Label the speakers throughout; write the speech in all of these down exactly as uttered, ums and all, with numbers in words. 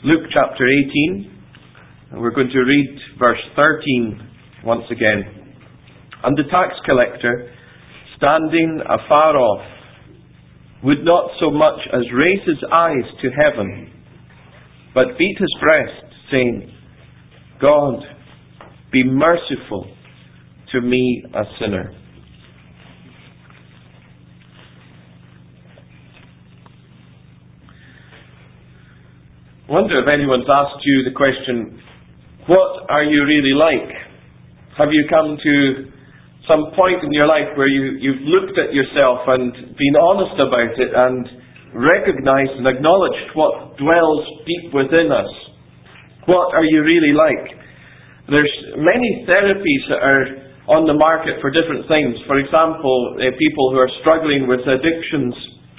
Speaker 1: Luke chapter eighteen, and we're going to read verse thirteen once again. And the tax collector, standing afar off, would not so much as raise his eyes to heaven, but beat his breast, saying, God, be merciful to me, a sinner. I wonder if anyone's asked you the question, what are you really like? Have you come to some point in your life where you, you've looked at yourself and been honest about it and recognized and acknowledged what dwells deep within us? What are you really like? There's many therapies that are on the market for different things. For example, uh, people who are struggling with addictions.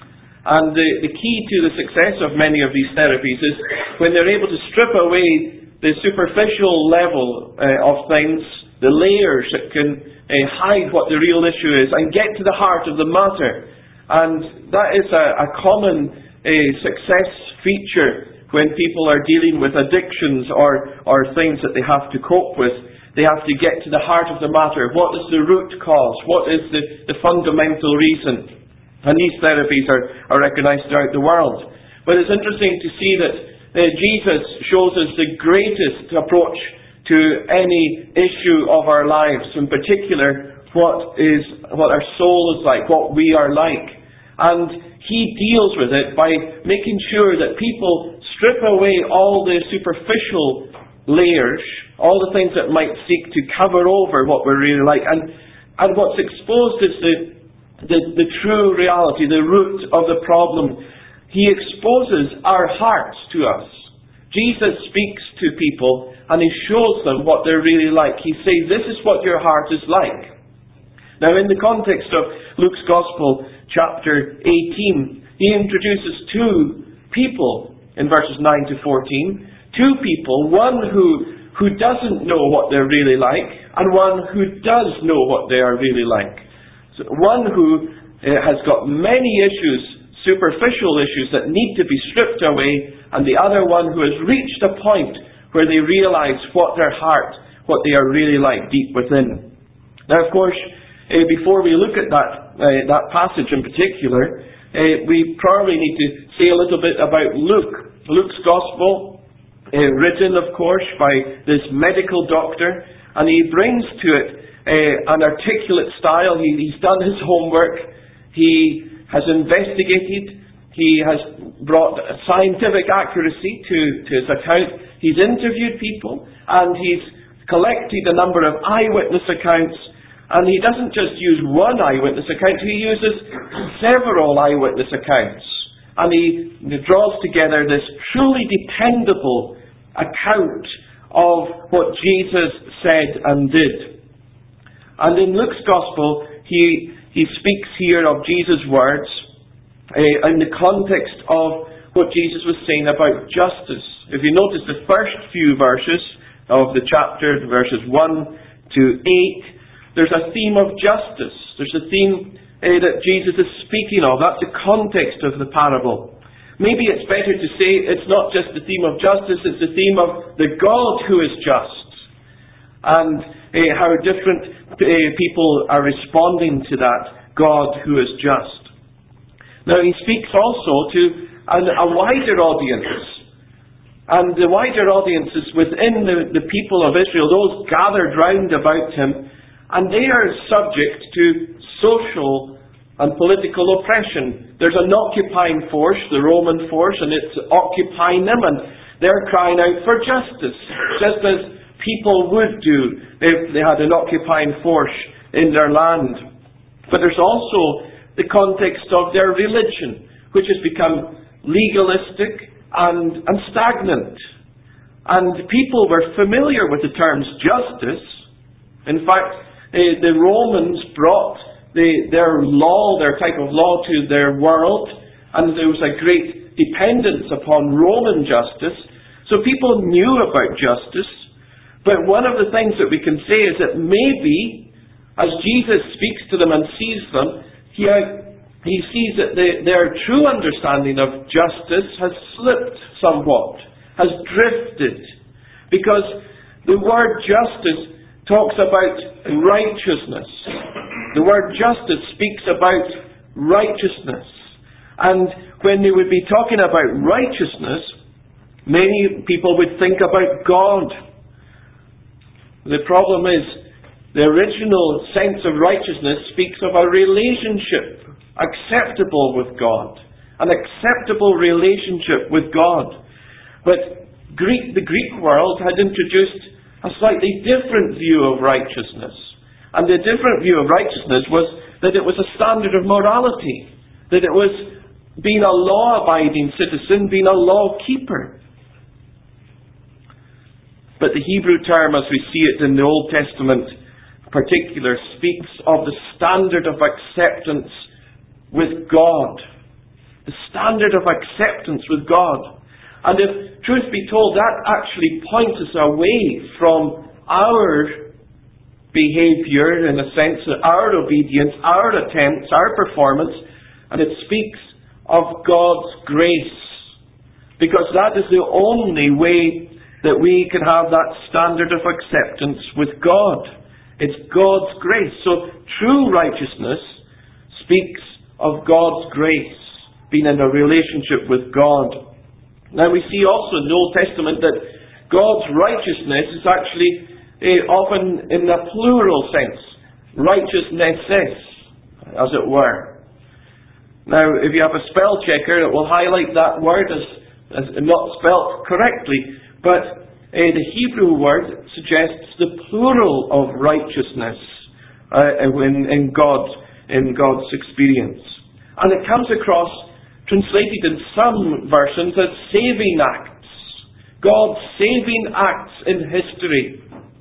Speaker 1: And the, the key to the success of many of these therapies is when they're able to strip away the superficial level uh, of things, the layers that can uh, hide what the real issue is, and get to the heart of the matter. And that is a, a common uh, success feature when people are dealing with addictions or, or things that they have to cope with. They have to get to the heart of the matter. What is the root cause? What is the, the fundamental reason? And these therapies are, are recognized throughout the world. But it's interesting to see that uh, Jesus shows us the greatest approach to any issue of our lives, in particular what is what our soul is like, what we are like. And He deals with it by making sure that people strip away all the superficial layers, all the things that might seek to cover over what we're really like. And, and what's exposed is the The, the true reality, the root of the problem. He exposes our hearts to us. Jesus speaks to people and He shows them what they're really like. He says, this is what your heart is like. Now, in the context of Luke's Gospel, chapter eighteen, He introduces two people in verses nine to fourteen. Two people, one who, who doesn't know what they're really like, and one who does know what they are really like. So one who uh, has got many issues, superficial issues that need to be stripped away, and the other one who has reached a point where they realize what their heart, what they are really like deep within. Now, of course, uh, before we look at that uh, that passage in particular, uh, we probably need to say a little bit about Luke. Luke's Gospel, uh, written, of course, by this medical doctor, and he brings to it Uh, an articulate style. He, he's done his homework. He has investigated. He has brought scientific accuracy to, to his account. He's interviewed people, and he's collected a number of eyewitness accounts. And he doesn't just use one eyewitness account, he uses several eyewitness accounts. And he, he draws together this truly dependable account of what Jesus said and did. And in Luke's Gospel, he, he speaks here of Jesus' words uh, in the context of what Jesus was saying about justice. If you notice the first few verses of the chapter, verses one to eight, there's a theme of justice. There's a theme uh, that Jesus is speaking of. That's the context of the parable. Maybe it's better to say it's not just the theme of justice, it's the theme of the God who is just. And uh, how different uh, people are responding to that God who is just. Now, he speaks also to an, a wider audience. And the wider audience is within the, the people of Israel, those gathered round about him, and they are subject to social and political oppression. There's an occupying force, the Roman force, and it's occupying them, and they're crying out for justice, just as people would do if they had an occupying force in their land. But there's also the context of their religion, which has become legalistic and, and stagnant. And people were familiar with the terms justice. In fact, uh, the Romans brought the, their law, their type of law to their world, and there was a great dependence upon Roman justice. So people knew about justice. But one of the things that we can say is that maybe, as Jesus speaks to them and sees them, he, he sees that they, their true understanding of justice has slipped somewhat. has drifted. Because the word justice talks about righteousness. The word justice speaks about righteousness. And when they would be talking about righteousness, many people would think about God. The problem is, the original sense of righteousness speaks of a relationship acceptable with God. An acceptable relationship with God. But Greek, the Greek world had introduced a slightly different view of righteousness. And the different view of righteousness was that it was a standard of morality. That it was being a law-abiding citizen, being a law-keeper. But the Hebrew term, as we see it in the Old Testament in particular, speaks of the standard of acceptance with God. The standard of acceptance with God. And if truth be told, that actually points us away from our behaviour, in a sense, our obedience, our attempts, our performance, and it speaks of God's grace. Because that is the only way that we can have that standard of acceptance with God. It's God's grace. So true righteousness speaks of God's grace, being in a relationship with God. Now we see also in the Old Testament that God's righteousness is actually eh, often in a plural sense. Righteousnesses, as it were. Now if you have a spell checker, it will highlight that word as, as not spelt correctly. But uh, the Hebrew word suggests the plural of righteousness uh, in, in, God, in God's experience. And it comes across, translated in some versions, as saving acts. God's saving acts in history.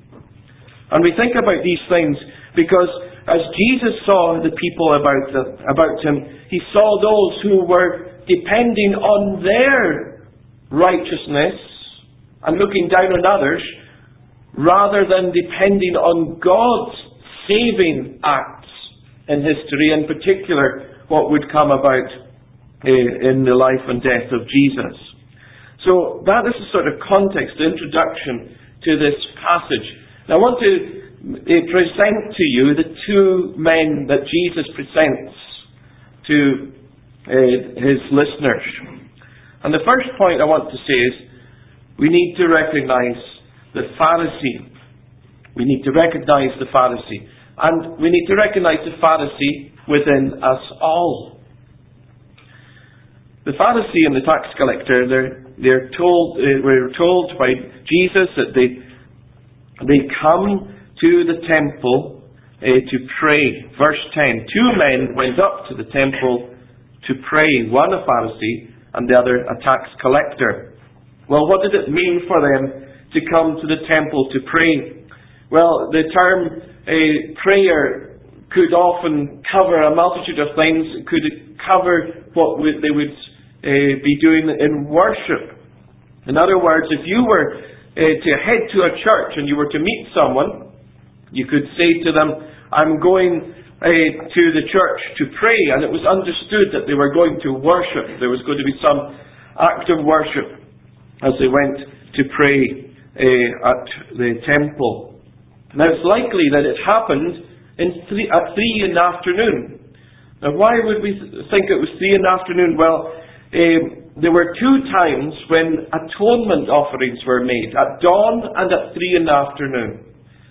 Speaker 1: And we think about these things because as Jesus saw the people about, the, about him, he saw those who were depending on their righteousness and looking down on others, rather than depending on God's saving acts in history, in particular what would come about uh, in the life and death of Jesus. So that is the sort of context, the introduction to this passage. Now I want to uh, present to you the two men that Jesus presents to uh, his listeners. And the first point I want to say is, we need to recognize the Pharisee. We need to recognize the Pharisee. And we need to recognize the Pharisee within us all. The Pharisee and the tax collector, they're, they're told, uh, we're told by Jesus that they, they come to the temple uh, to pray. Verse ten, two men went up to the temple to pray, one a Pharisee and the other a tax collector. Well, what did it mean for them to come to the temple to pray? Well, the term uh, prayer could often cover a multitude of things. It could cover what would, they would uh, be doing in worship. In other words, if you were uh, to head to a church and you were to meet someone, you could say to them, I'm going uh, to the church to pray. And it was understood that they were going to worship. There was going to be some act of worship as they went to pray uh, at the temple. Now it's likely that it happened in three, at three in the afternoon. Now why would we think it was three in the afternoon? Well, uh, there were two times when atonement offerings were made, at dawn and at three in the afternoon.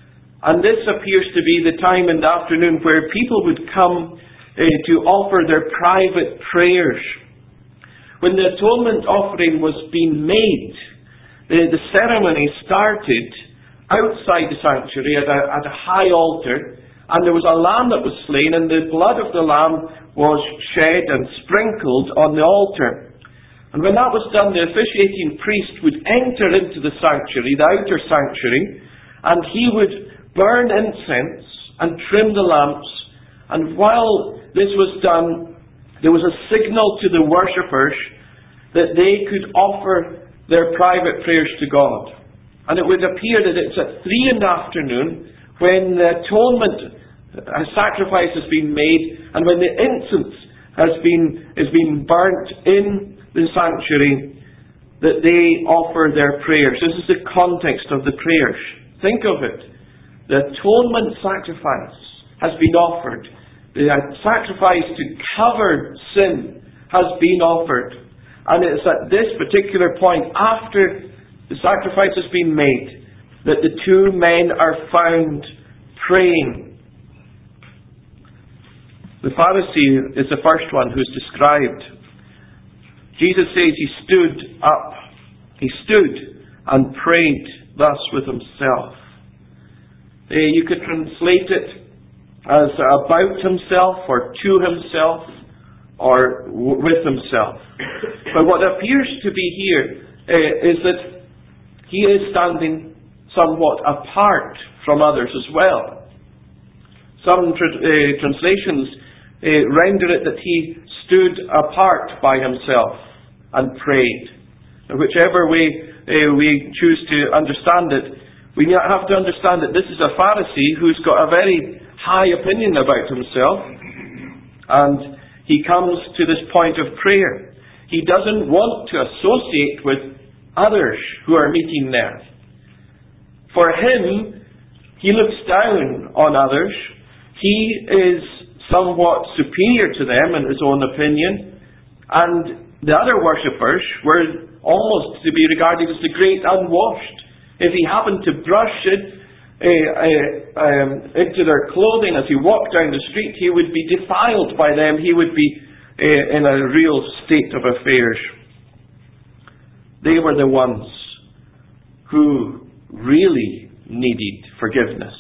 Speaker 1: And this appears to be the time in the afternoon where people would come uh, to offer their private prayers. When the atonement offering was being made, the, the ceremony started outside the sanctuary at a, at a high altar, and there was a lamb that was slain, and the blood of the lamb was shed and sprinkled on the altar. And when that was done, the officiating priest would enter into the sanctuary, the outer sanctuary, and he would burn incense and trim the lamps. And while this was done, there was a signal to the worshippers that they could offer their private prayers to God. And it would appear that it's at three in the afternoon when the atonement a sacrifice has been made and when the incense has been, is being burnt in the sanctuary that they offer their prayers. This is the context of the prayers. Think of it. The atonement sacrifice has been offered. The sacrifice to cover sin has been offered. And it's at this particular point, after the sacrifice has been made, that the two men are found praying. The Pharisee is the first one who's described. Jesus says he stood up. He stood and prayed thus with himself. Uh, you could translate it as about himself, or to himself, or w- with himself. But what appears to be here uh, is that he is standing somewhat apart from others as well. Some tra- uh, translations uh, render it that he stood apart by himself and prayed. Whichever way uh, we choose to understand it, we have to understand that this is a Pharisee who's got a very high opinion about himself, and he comes to this point of prayer. He doesn't want to associate with others who are meeting there. For him, he looks down on others. He is somewhat superior to them in his own opinion, and the other worshippers were almost to be regarded as the great unwashed. If he happened to brush it uh, uh, um, into their clothing as he walked down the street, he would be defiled by them. He would be uh, in a real state of affairs. They were the ones who really needed forgiveness.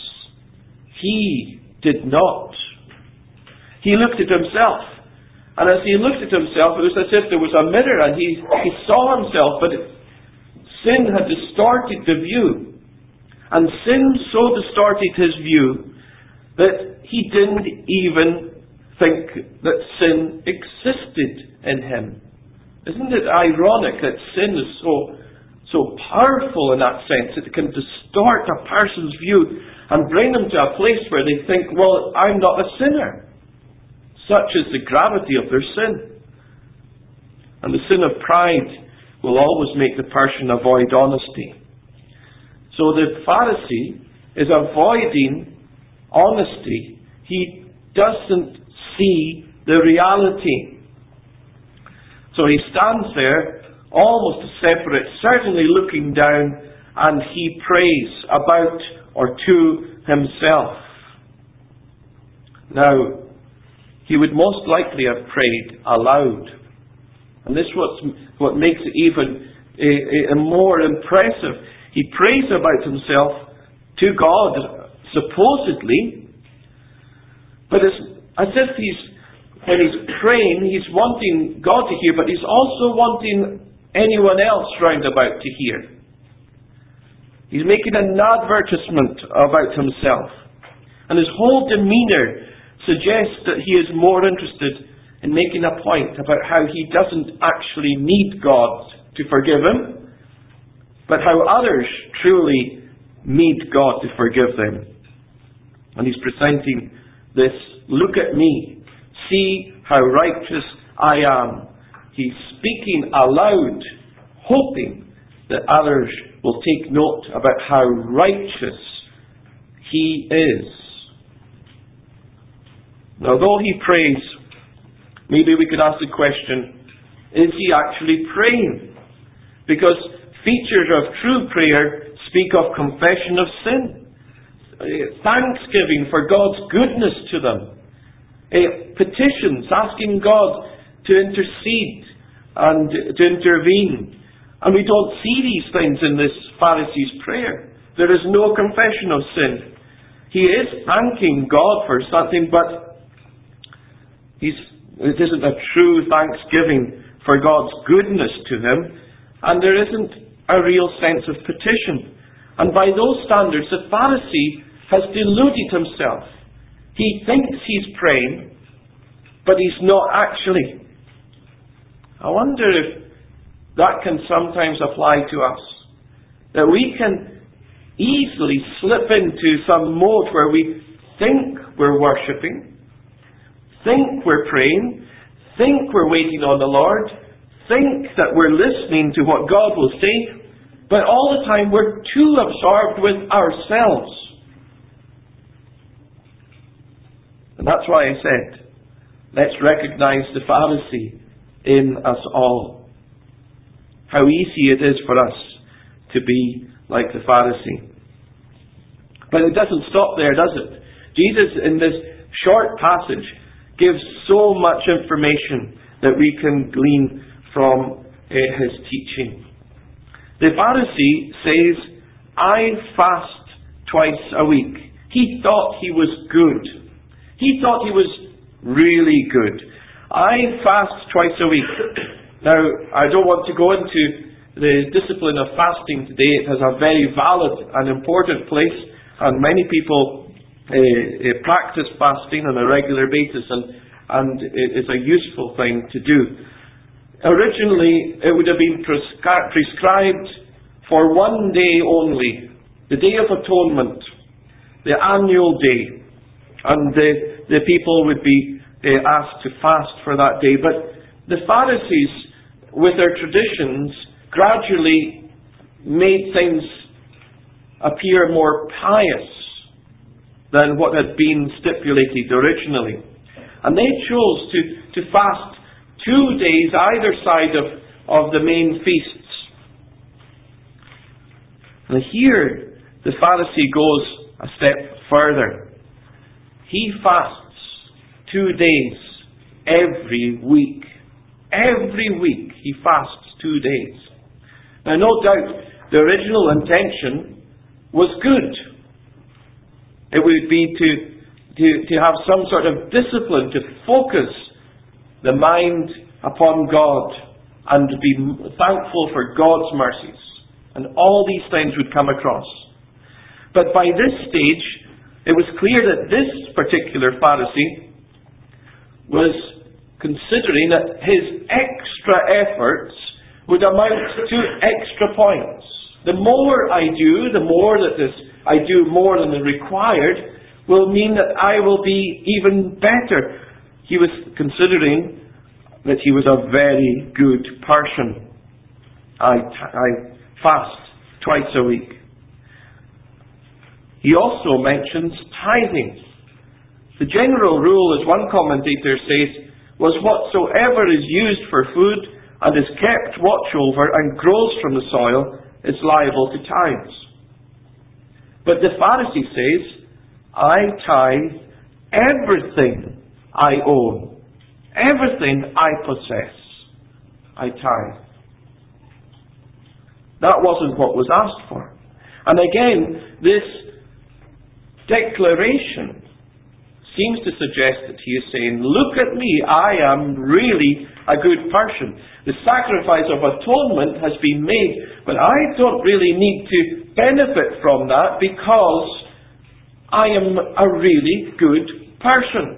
Speaker 1: He did not. He looked at himself. And as he looked at himself, it was as if there was a mirror, and he, he saw himself, but it, sin had distorted the view. And sin so distorted his view that he didn't even think that sin existed in him. Isn't it ironic that sin is so, so powerful in that sense, that it can distort a person's view and bring them to a place where they think, well, I'm not a sinner. Such is the gravity of their sin. And the sin of pride will always make the person avoid honesty. So the Pharisee is avoiding honesty. He doesn't see the reality. So he stands there, almost separate, certainly looking down, and he prays about or to himself. Now, he would most likely have prayed aloud. And this is what, what makes it even uh, uh, more impressive. He prays about himself to God, supposedly, but it's as if he's, when he's praying, he's wanting God to hear, but he's also wanting anyone else round about to hear. He's making an advertisement about himself. And his whole demeanour suggests that he is more interested in making a point about how he doesn't actually need God to forgive him, but how others truly need God to forgive them. And he's presenting this, look at me, see how righteous I am. He's speaking aloud, hoping that others will take note about how righteous he is. Now, though he prays, maybe we could ask the question, is he actually praying? Because features of true prayer speak of confession of sin, thanksgiving for God's goodness to them, petitions, asking God to intercede and to intervene. And we don't see these things in this Pharisee's prayer. There is no confession of sin. He is thanking God for something, but he's, it isn't a true thanksgiving for God's goodness to him, and there isn't a real sense of petition. And by those standards, the Pharisee has deluded himself. He thinks he's praying, but he's not actually. I wonder if that can sometimes apply to us. That we can easily slip into some mode where we think we're worshipping, think we're praying, think we're waiting on the Lord, think that we're listening to what God will say, but all the time we're too absorbed with ourselves. And that's why I said, let's recognize the Pharisee in us all. How easy it is for us to be like the Pharisee. But it doesn't stop there, does it? Jesus, in this short passage, gives so much information that we can glean from uh, his teaching. The Pharisee says, I fast twice a week. He thought he was good. He thought he was really good. I fast twice a week. Now, I don't want to go into the discipline of fasting today. It has a very valid and important place, and many people uh, uh, practice fasting on a regular basis, and, and it is a useful thing to do. Originally, it would have been prescri- prescribed for one day only, the Day of Atonement, the annual day, and the, the people would be uh, asked to fast for that day. But the Pharisees, with their traditions, gradually made things appear more pious than what had been stipulated originally. And they chose to, to fast two days either side of, of the main feasts. And here, the Pharisee goes a step further. He fasts two days every week. Every week he fasts two days. Now, no doubt, the original intention was good. It would be to, to, to have some sort of discipline, to focus the mind upon God and to be thankful for God's mercies. And all these things would come across. But by this stage, it was clear that this particular Pharisee was considering that his extra efforts would amount to extra points. The more I do, the more that this I do more than the required, will mean that I will be even better. He was considering that he was a very good person. I, I fast twice a week. He also mentions tithing. The general rule, as one commentator says, was whatsoever is used for food and is kept watch over and grows from the soil is liable to tithes. But the Pharisee says, I tithe everything I own. Everything I possess, I tithe. That wasn't what was asked for. And again, this declaration seems to suggest that he is saying, look at me, I am really a good person. The sacrifice of atonement has been made, but I don't really need to benefit from that because I am a really good person.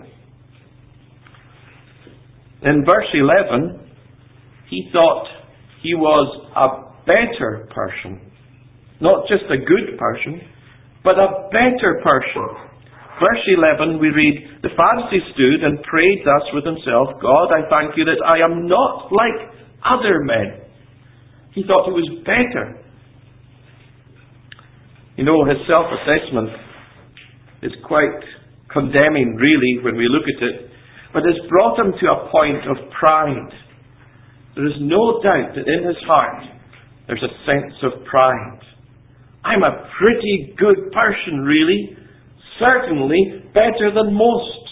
Speaker 1: In verse eleven, he thought he was a better person. Not just a good person, but a better person. Verse eleven, we read, the Pharisee stood and prayed thus with himself, God, I thank you that I am not like other men. He thought he was better. You know, his self-assessment is quite condemning, really, when we look at it. But it's brought him to a point of pride. There is no doubt that in his heart there's a sense of pride. I'm a pretty good person, really. Certainly better than most.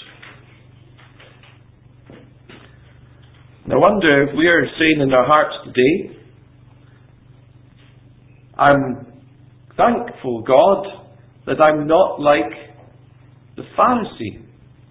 Speaker 1: And I wonder if we are saying in our hearts today, I'm thankful, God, that I'm not like the Pharisee.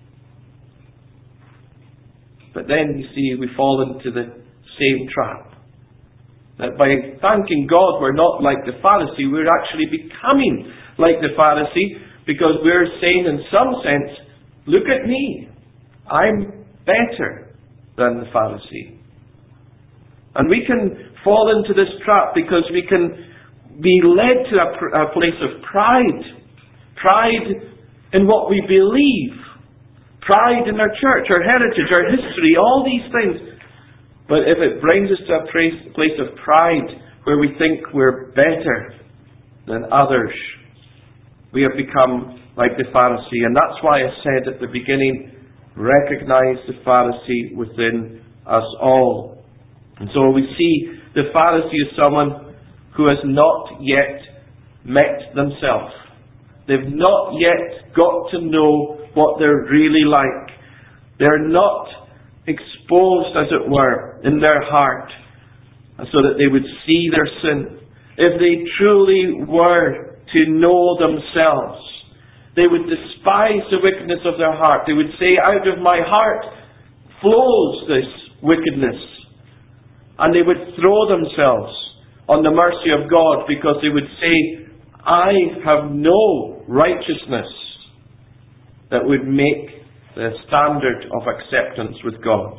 Speaker 1: But then, you see, we fall into the same trap. That by thanking God we're not like the Pharisee, we're actually becoming like the Pharisee, because we're saying in some sense, look at me, I'm better than the Pharisee. And we can fall into this trap because we can be led to a, pr- a place of pride. Pride in what we believe. Pride in our church, our heritage, our history, all these things. But if it brings us to a place of pride where we think we're better than others, we have become like the Pharisee. And that's why I said at the beginning, recognize the Pharisee within us all. And so we see the Pharisee as someone who has not yet met themselves. They've not yet got to know what they're really like. They're not exposed, as it were, in their heart, so that they would see their sin. If they truly were to know themselves, they would despise the wickedness of their heart. They would say, out of my heart flows this wickedness. And they would throw themselves on the mercy of God, because they would say, I have no righteousness that would make the standard of acceptance with God.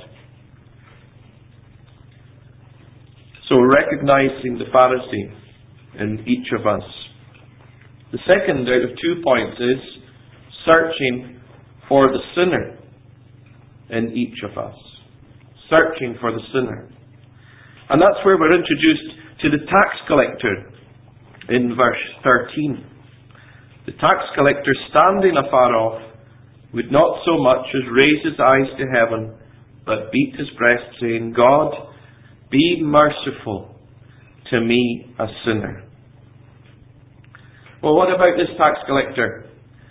Speaker 1: So recognizing the Pharisee in each of us. The second out of two points is searching for the sinner in each of us. Searching for the sinner. And that's where we're introduced to the tax collector in verse thirteen. The tax collector, standing afar off, would not so much as raise his eyes to heaven, but beat his breast, saying, God, be merciful to me, a sinner. Well, what about this tax collector?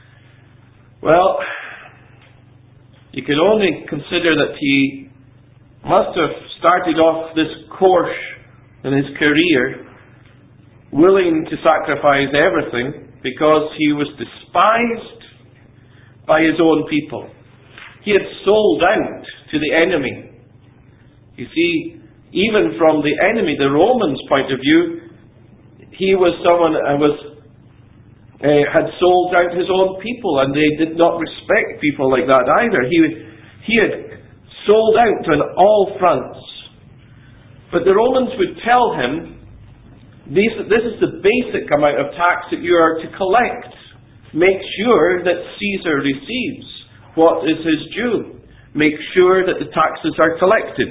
Speaker 1: Well, you can only consider that he must have started off this course in his career willing to sacrifice everything, because he was despised by his own people. He had sold out to the enemy. You see, even from the enemy, the Romans' point of view, he was someone who was uh, had sold out his own people, and they did not respect people like that either. He he had sold out on all fronts. But the Romans would tell him, this, this is the basic amount of tax that you are to collect. Make sure that Caesar receives what is his due. Make sure that the taxes are collected.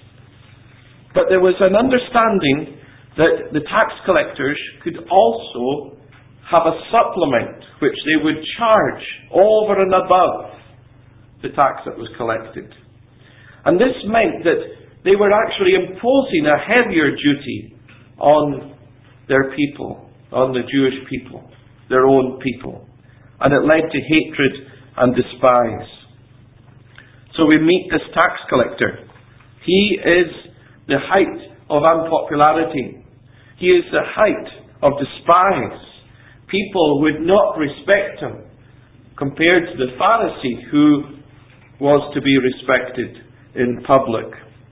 Speaker 1: But there was an understanding that the tax collectors could also have a supplement which they would charge over and above the tax that was collected. And this meant that they were actually imposing a heavier duty on their people, on the Jewish people, their own people. And it led to hatred and despise. So we meet this tax collector. He is the height of unpopularity. He is the height of despise. People would not respect him compared to the Pharisee, who was to be respected in public.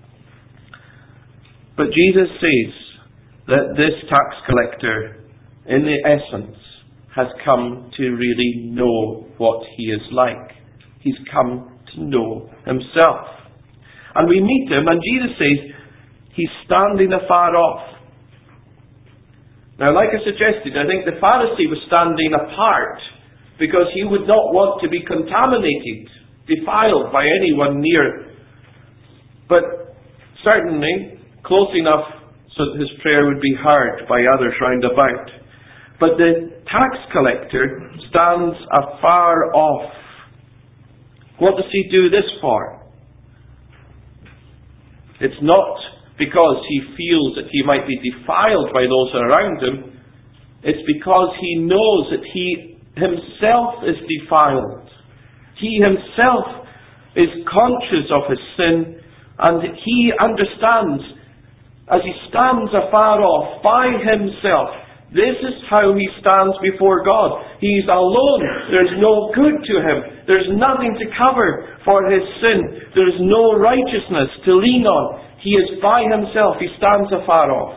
Speaker 1: But Jesus says that this tax collector, in the essence, has come to really know what he is like. He's come to know himself. And we meet him, and Jesus says, he's standing afar off. Now, like I suggested, I think the Pharisee was standing apart because he would not want to be contaminated, defiled by anyone near. But certainly, close enough so that his prayer would be heard by others round about. But the tax collector stands afar off. What does he do this for? It's not because he feels that he might be defiled by those around him. It's because he knows that he himself is defiled. He himself is conscious of his sin, and he understands, as he stands afar off by himself, this is how he stands before God. He's alone. There's no good to him. There's nothing to cover for his sin. There's no righteousness to lean on. He is by himself. He stands afar off.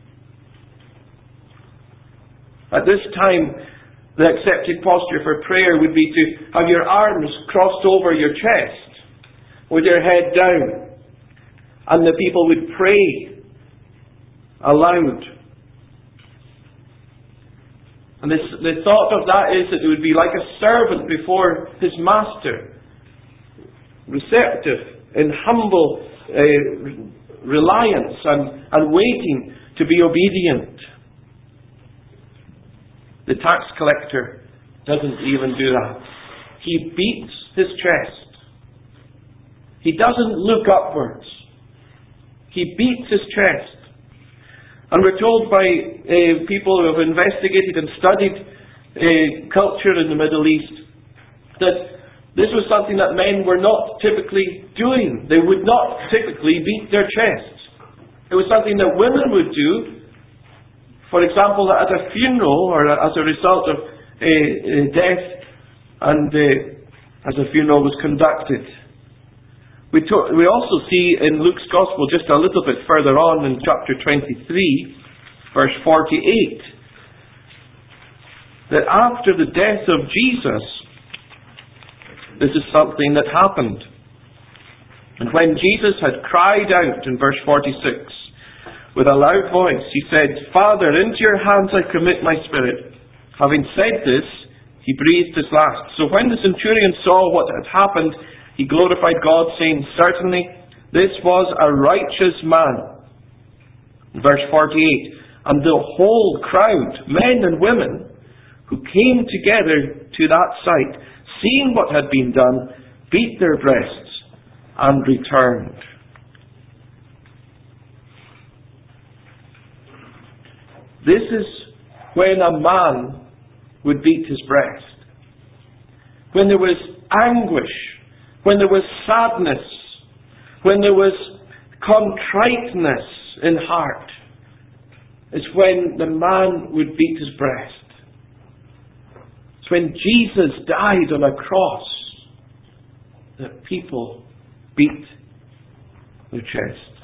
Speaker 1: At this time, the accepted posture for prayer would be to have your arms crossed over your chest with your head down. And the people would pray aloud. And this, the thought of that is that it would be like a servant before his master, receptive, in humble uh, reliance and, and waiting to be obedient. The tax collector doesn't even do that. He beats his chest. He doesn't look upwards. He beats his chest. And we're told by uh, people who have investigated and studied uh, culture in the Middle East that this was something that men were not typically doing. They would not typically beat their chests. It was something that women would do, for example, at a funeral or as a result of a, a death and uh, as a funeral was conducted. We, to- we also see in Luke's Gospel, just a little bit further on in chapter twenty-three, verse forty-eight, that after the death of Jesus, this is something that happened. And when Jesus had cried out in verse forty-six, with a loud voice, he said, "Father, into your hands I commit my spirit." Having said this, he breathed his last. So when the centurion saw what had happened, he glorified God, saying, "Certainly, this was a righteous man." Verse forty-eight, and the whole crowd, men and women, who came together to that sight, seeing what had been done, beat their breasts and returned. This is when a man would beat his breast. When there was anguish, when there was sadness, when there was contriteness in heart, is when the man would beat his breast. It's when Jesus died on a cross that people beat their chest.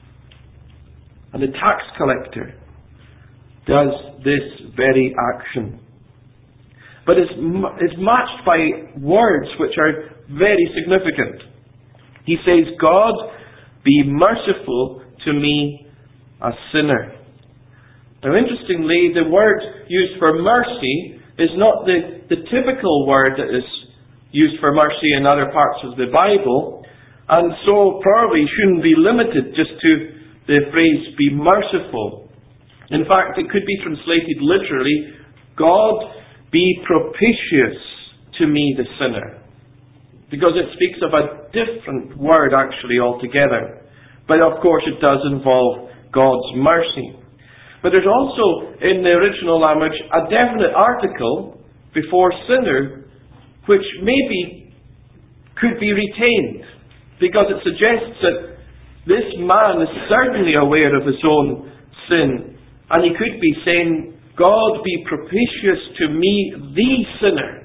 Speaker 1: And the tax collector does this very action. But it's, it's matched by words which are very significant. He says, "God, be merciful to me, a sinner." Now interestingly, the word used for mercy is not the, the typical word that is used for mercy in other parts of the Bible, and so probably shouldn't be limited just to the phrase, "be merciful." In fact, it could be translated literally, "God, be propitious to me, the sinner." Because it speaks of a different word actually altogether. But of course it does involve God's mercy. But there's also, in the original language, a definite article before sinner, which maybe could be retained. Because it suggests that this man is certainly aware of his own sin. And he could be saying, "God, be propitious to me, the sinner."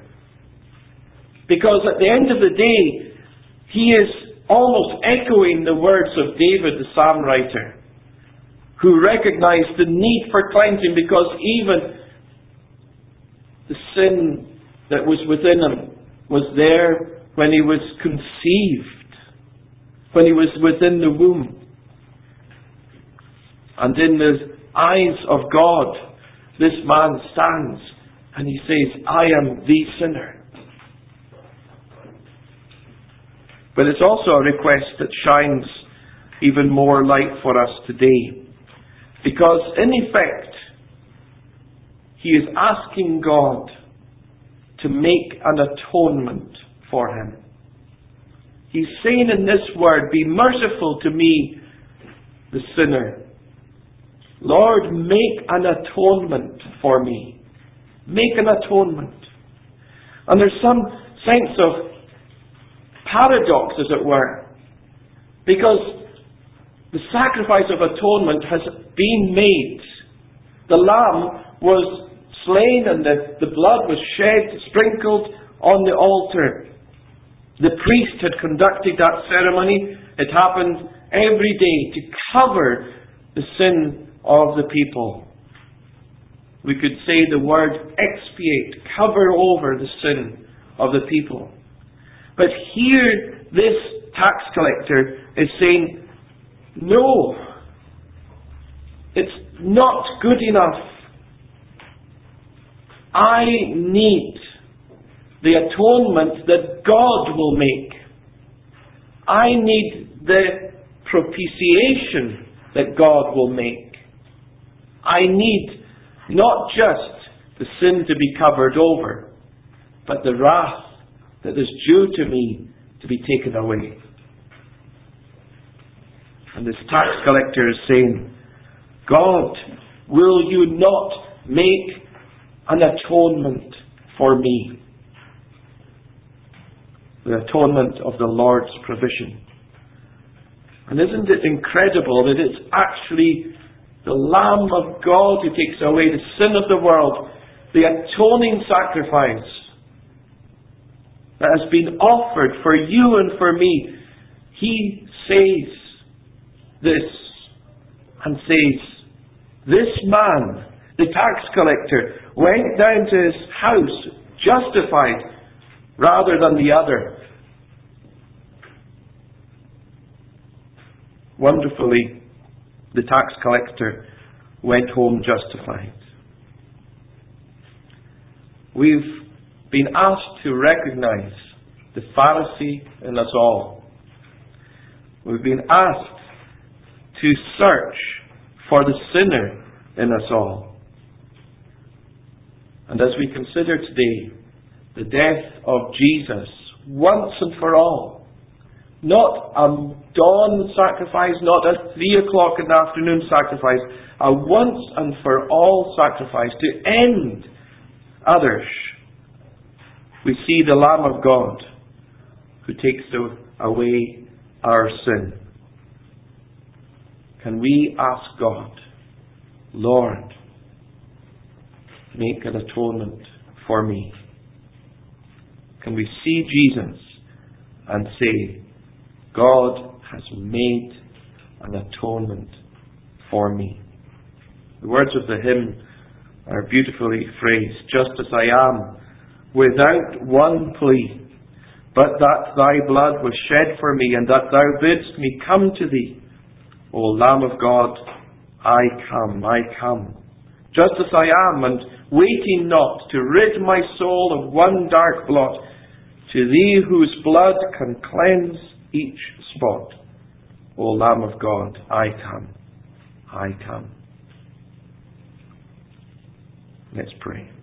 Speaker 1: Because at the end of the day, he is almost echoing the words of David, the psalm writer, who recognized the need for cleansing because even the sin that was within him was there when he was conceived, when he was within the womb. And in the eyes of God, this man stands and he says, "I am the sinner." But it's also a request that shines even more light for us today. Because in effect, he is asking God to make an atonement for him. He's saying in this word, "Be merciful to me, the sinner." Lord, make an atonement for me. Make an atonement. And there's some sense of paradox, as it were. Because the sacrifice of atonement has been made. The lamb was slain and the, the blood was shed, sprinkled on the altar. The priest had conducted that ceremony. It happened every day to cover the sin of the people. We could say the word expiate, cover over the sin of the people. But here, this tax collector is saying, "No, it's not good enough. I need the atonement that God will make. I need the propitiation that God will make. I need not just the sin to be covered over, but the wrath that is due to me to be taken away. And this tax collector is saying, God, will you not make an atonement for me? The atonement of the Lord's provision. And isn't it incredible that it's actually the Lamb of God who takes away the sin of the world, the atoning sacrifice that has been offered for you and for me. He says this and says, this man, the tax collector, went down to his house justified rather than the other. Wonderfully, the tax collector went home justified. We've been asked to recognize the Pharisee in us all. We've been asked to search for the sinner in us all. And as we consider today the death of Jesus once and for all, not a dawn sacrifice, not a three o'clock in the afternoon sacrifice, a once and for all sacrifice to end others, we see the Lamb of God who takes away our sin. Can we ask God, Lord, make an atonement for me? Can we see Jesus and say, God has made an atonement for me? The words of the hymn are beautifully phrased, just as I am, without one plea, but that thy blood was shed for me, and that thou bidst me come to thee. O Lamb of God, I come, I come, just as I am, and waiting not to rid my soul of one dark blot, to thee whose blood can cleanse each spot. O Lamb of God, I come, I come. Let's pray.